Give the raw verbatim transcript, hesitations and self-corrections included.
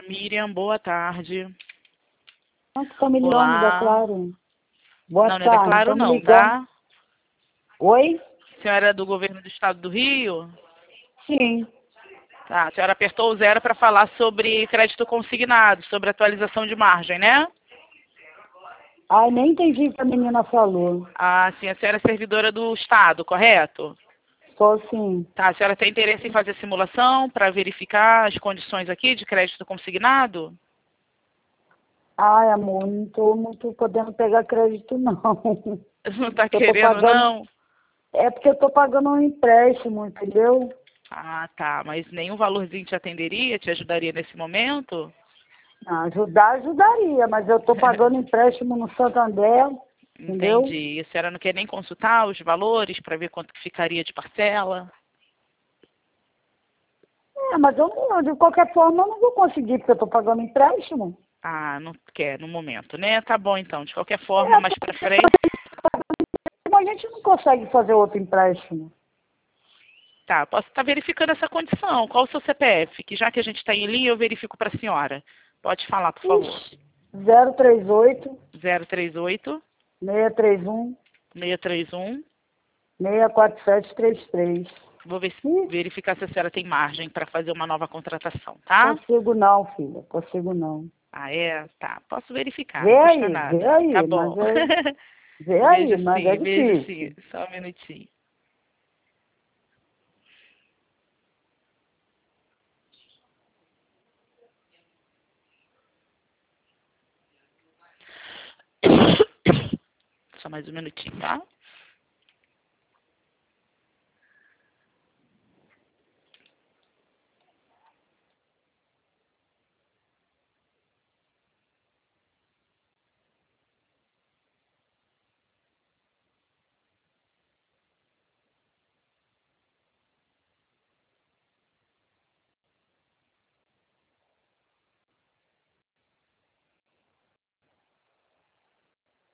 Miriam, boa tarde. Não, tu tá me ligando, Olá. Declaro. Boa não, não tarde. é Declaro tô me não, ligando. tá? Oi? A senhora é do governo do estado do Rio? Sim. Tá, a senhora apertou o zero para falar sobre crédito consignado, sobre atualização de margem, né? Ai, nem entendi o que a menina falou. Ah, sim, a senhora é servidora do estado, correto? Só sim. Tá, a senhora tem interesse em fazer simulação para verificar as condições aqui de crédito consignado? Ai, amor, não tô muito podendo pegar crédito, não. Não está Eu tô querendo, pagando... não? É porque eu tô pagando um empréstimo, entendeu? Ah, tá, mas nenhum valorzinho te atenderia, te ajudaria nesse momento? Ah, ajudar, ajudaria, mas eu tô pagando empréstimo no Santander, entendeu? Entendi. E a senhora não quer nem consultar os valores para ver quanto que ficaria de parcela? É, mas eu não, de qualquer forma eu não vou conseguir, porque eu tô pagando empréstimo. Ah, não quer no momento, né? Tá bom então. De qualquer forma, É, mais porque para frente. a gente não consegue fazer outro empréstimo. Tá, posso estar verificando essa condição. Qual o seu C P F? Que já que a gente está em linha, eu verifico para a senhora. Pode falar, por favor. Ixi, zero três oito, zero três oito, seis três um, seis três um. seis quatro sete três três. Vou ver, Ih, verificar se a senhora tem margem para fazer uma nova contratação, tá? consigo não, filha, consigo não. Ah, é? Tá. Posso verificar, Vê não custa aí, vê nada. Tá aí, mas bom. é, vê aí, Vejo mas é sim, vejo sim. difícil. Só um minutinho. Só mais um minutinho, tá?